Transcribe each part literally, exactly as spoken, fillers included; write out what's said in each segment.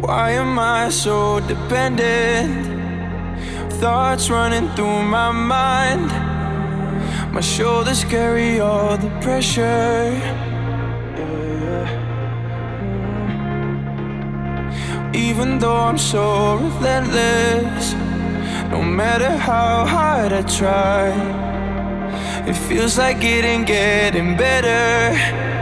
Why am I so dependent? Thoughts running through my mind. My shoulders carry all the pressure. Even though I'm so relentless, no matter how hard I try, it feels like it ain't getting better.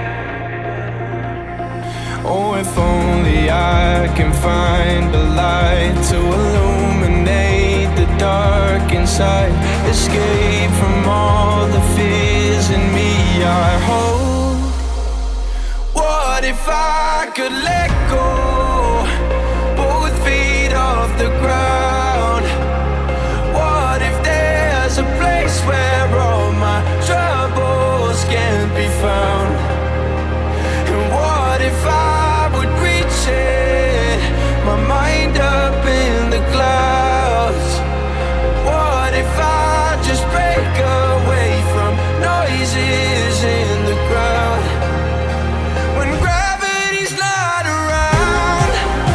Oh, if only I can find a light to illuminate the dark inside. Escape from all the fears in me I hold. What if I could let go, both feet off the ground? What if there's a place where all my troubles can be found? And what if I would reach it, my mind up in the clouds? What if I just break away from noises in the crowd? When gravity's not around,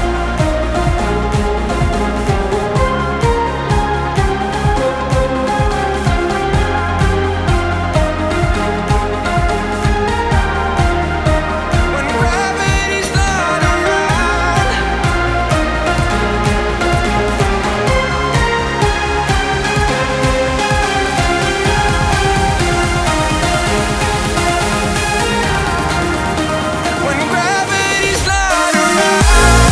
when gravity's not around, when gravity's not around.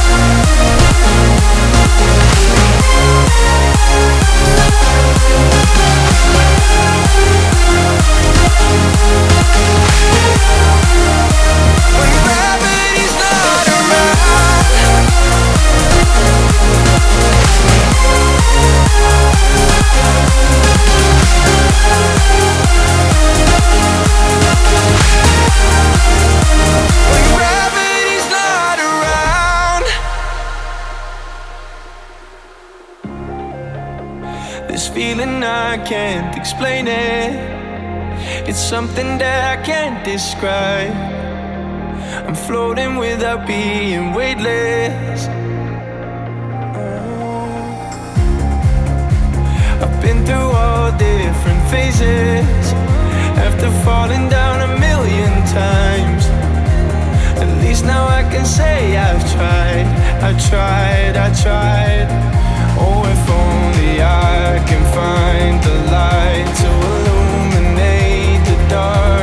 When gravity's not around, when gravity's not around. This feeling, I can't explain it. It's something that I can't describe. I'm floating without being weightless. I've been through all different phases, after falling down a million times. At least now I can say I've tried, I tried, I tried. Oh, if only I can find the light to illuminate the dark